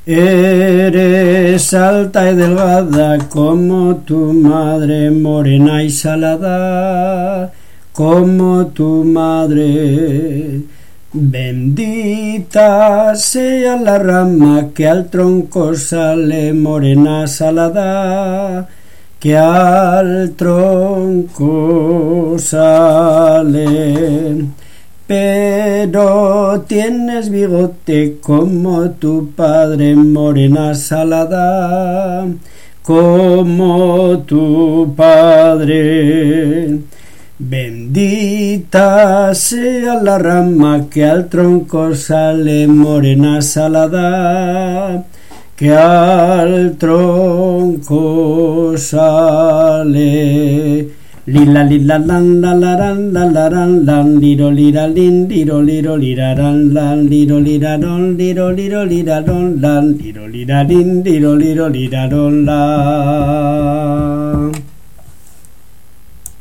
Eres alta y delgada como tu madre, morena y salada como tu madre. Bendita sea la rama que al tronco sale, morena salada, que al tronco sale. Pero tienes bigote como tu padre, morena salada, como tu padre. Bendita sea la rama que al tronco sale, morena salada, que al tronco sale. Lila lila lan la la ran la la ran lan liro lira lin liro liraran lan liro liraron liraron lan liro lirarin liro liraron lan.